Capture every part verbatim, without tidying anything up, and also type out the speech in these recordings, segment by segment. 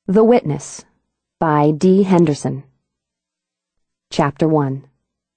The Witness by D. Henderson. Chapter one.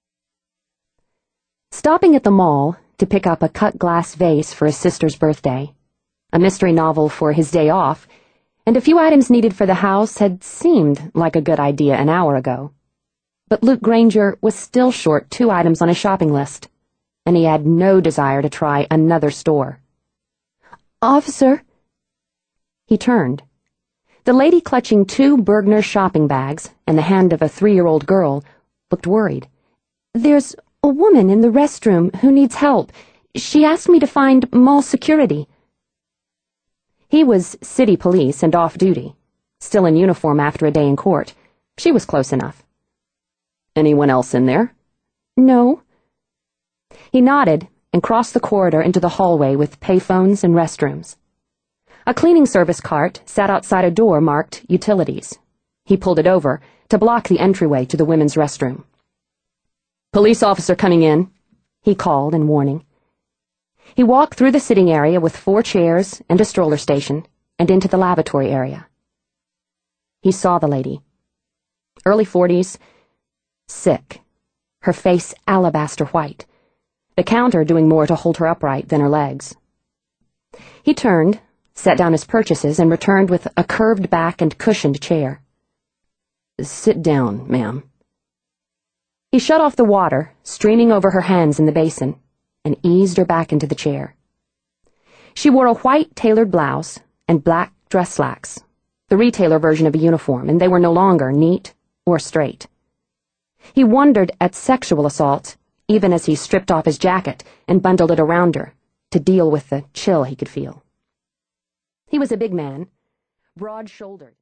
Stopping at the mall to pick up a cut glass vase for his sister's birthday, a mystery novel for his day off, and a few items needed for the house had seemed like a good idea an hour ago. But Luke Granger was still short two items on his shopping list, and he had no desire to try another store. "Officer." He turned. The lady clutching two Bergner shopping bags and the hand of a three-year-old girl looked worried. "There's a woman in the restroom who needs help. She asked me to find mall security." He was city police and off-duty, still in uniform after a day in court. She was close enough. "Anyone else in there?" "No." He nodded and crossed the corridor into the hallway with payphones and restrooms. A cleaning service cart sat outside a door marked Utilities. He pulled it over to block the entryway to the women's restroom. "Police officer coming in," he called in warning. He walked through the sitting area with four chairs and a stroller station and into the lavatory area. He saw the lady. Early forties, sick, her face alabaster white, the counter doing more to hold her upright than her legs. He turned, set down his purchases, and returned with a curved back and cushioned chair. "Sit down, ma'am." He shut off the water, streaming over her hands in the basin, and eased her back into the chair. She wore a white tailored blouse and black dress slacks, the retailer version of a uniform, and they were no longer neat or straight. He wondered at sexual assault, even as he stripped off his jacket and bundled it around her to deal with the chill he could feel. He was a big man, broad-shouldered.